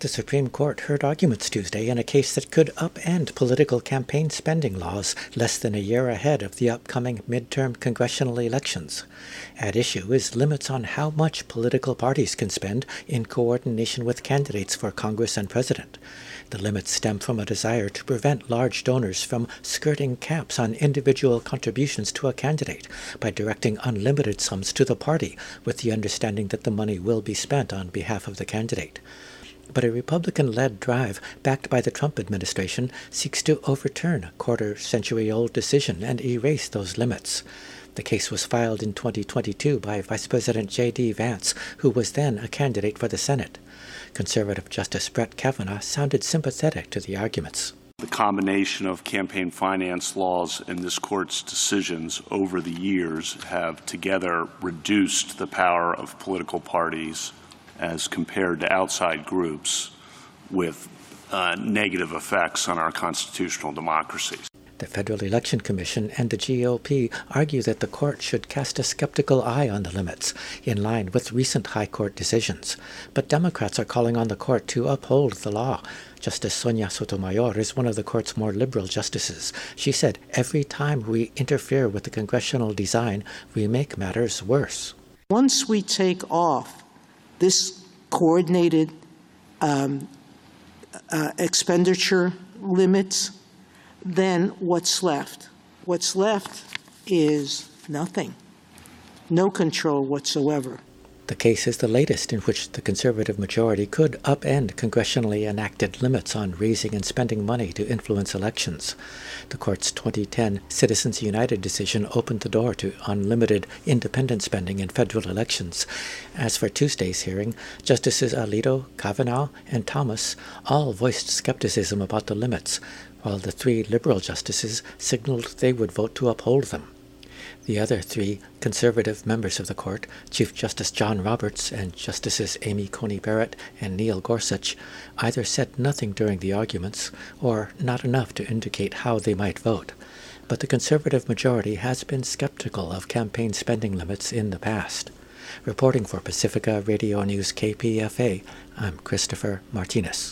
The Supreme Court heard arguments Tuesday in a case that could upend political campaign spending laws less than a year ahead of the upcoming midterm congressional elections. At issue is limits on how much political parties can spend in coordination with candidates for Congress and President. The limits stem from a desire to prevent large donors from skirting caps on individual contributions to a candidate by directing unlimited sums to the party with the understanding that the money will be spent on behalf of the candidate. But a Republican-led drive backed by the Trump administration seeks to overturn a quarter-century-old decision and erase those limits. The case was filed in 2022 by Vice President J.D. Vance, who was then a candidate for the Senate. Conservative Justice Brett Kavanaugh sounded sympathetic to the arguments. The combination of campaign finance laws and this court's decisions over the years have together reduced the power of political parties as compared to outside groups with negative effects on our constitutional democracies. The Federal Election Commission and the GOP argue that the court should cast a skeptical eye on the limits, in line with recent high court decisions. But Democrats are calling on the court to uphold the law. Justice Sonia Sotomayor is one of the court's more liberal justices. She said, "Every time we interfere with the congressional design, we make matters worse." Once we take off this coordinated expenditure limits, then what's left? What's left is nothing, no control whatsoever. The case is the latest in which the conservative majority could upend congressionally enacted limits on raising and spending money to influence elections. The court's 2010 Citizens United decision opened the door to unlimited independent spending in federal elections. As for Tuesday's hearing, Justices Alito, Kavanaugh, and Thomas all voiced skepticism about the limits, while the three liberal justices signaled they would vote to uphold them. The other three conservative members of the court, Chief Justice John Roberts and Justices Amy Coney Barrett and Neil Gorsuch, either said nothing during the arguments or not enough to indicate how they might vote. But the conservative majority has been skeptical of campaign spending limits in the past. Reporting for Pacifica Radio News KPFA, I'm Christopher Martinez.